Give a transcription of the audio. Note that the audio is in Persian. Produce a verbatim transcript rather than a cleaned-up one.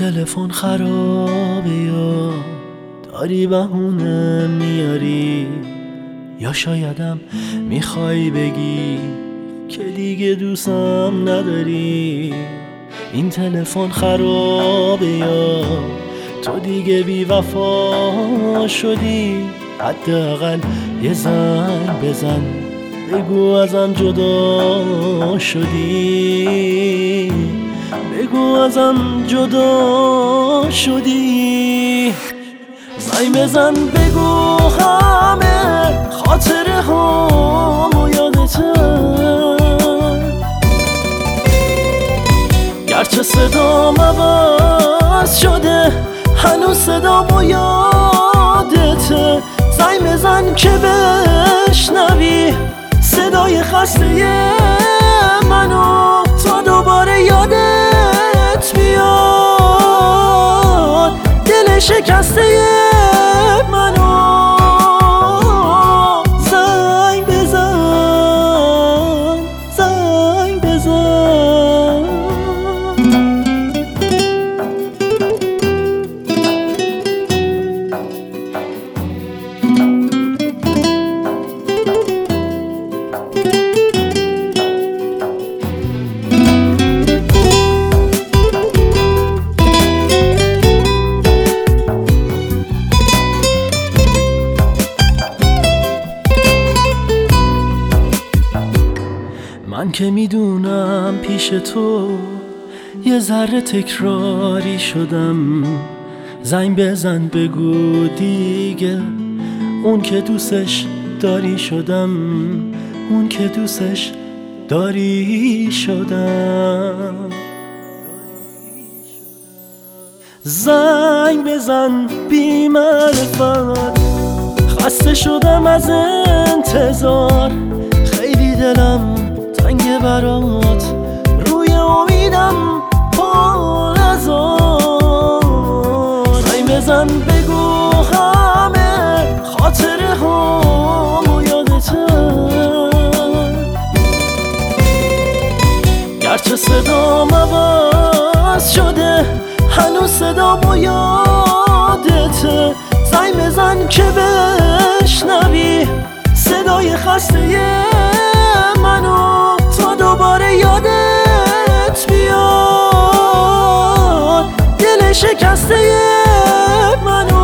تلفن خرابه یا داری بهونه میاری، یا شایدم میخوای بگی که دیگه دوستم نداری. این تلفن خرابه یا تو دیگه بی وفا شدی، حداقل یه زنگ بزن بگو ازم جدا شدی، بگو ازم جدا شدی. زنگ بزن بگو همه خاطره هامو یادته، گرچه صدام عوض شده هنوز صدامو یادته. زنگ بزن که بشنوی صدای خسته منو تا دوباره یادت بیاد دل شکسته منو. زنگ بزن، زنگ بزن. من که میدونم پیش تو یه ذره تکراری شدم. زنگ بزن بگو دیگه اون که دوستش داری شدم، اون که دوستش داری شدم. زنگ بزن بی معرفت، خسته شدم از انتظار، خیلی دلم تنگه برات، روی امیدم پا نذار. زنگ بزن بگو همه خاطره هامو یادته، گرچه صدام عوض شده هنوز صدامو یادته. زنگ بزن که بشنوی صدای خسته منو تا دوباره یادت بیاد دل شکسته منو.